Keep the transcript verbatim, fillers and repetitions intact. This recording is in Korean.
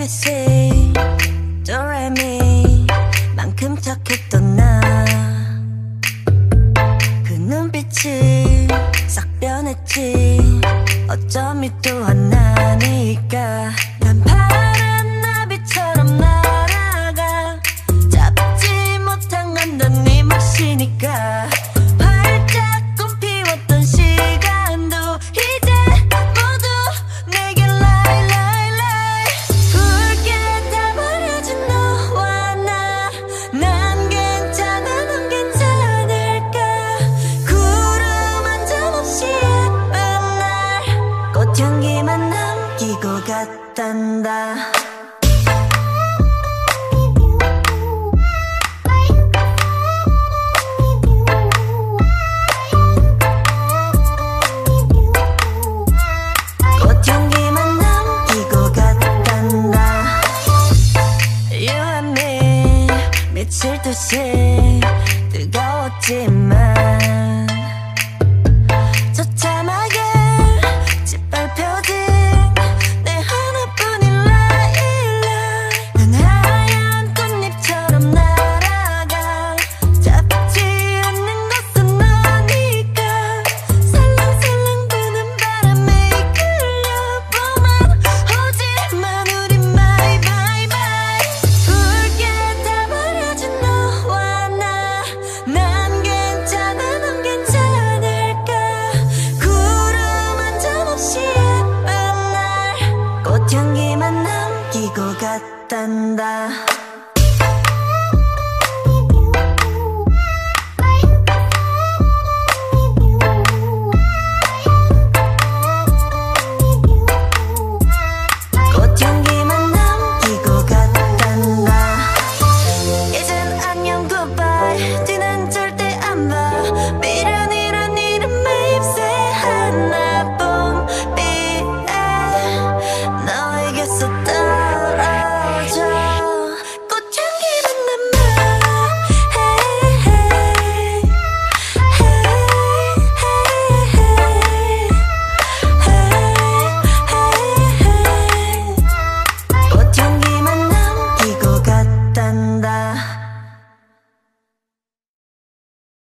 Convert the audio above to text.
에이비씨 도레미 만큼 착했던 나 그 눈빛이 싹 변했지 어쩜 이 또한 나니까 난 파란 나비처럼 날아가 잡지 못한 건 넌 네 몫이니까 활짝 꽃 피웠던 시간도 이제 모두 내게 lie lie lie 붉게 다 버려진 너와 나 난 괜찮아 넌 괜찮을까 구름 한 점 없이 예쁜 날 꽃향기만 남기고 갔단다 꽃향기만 남기고 갔단다 You and me 미칠 듯이 뜨거웠지만 처참하게 짓밟혀진 내 하나뿐인 라일락 난 하얀 꽃잎처럼 날아가 잡지 않는 것은 너니까 살랑살랑 부는 바람에 이끌려보만 오지만 우리 bye bye bye 붉게 다 버려진 너와 나 난 괜찮아 넌 괜찮을까 구름 한 점 없이 예쁜 날 꽃향기만 남기고 갔단다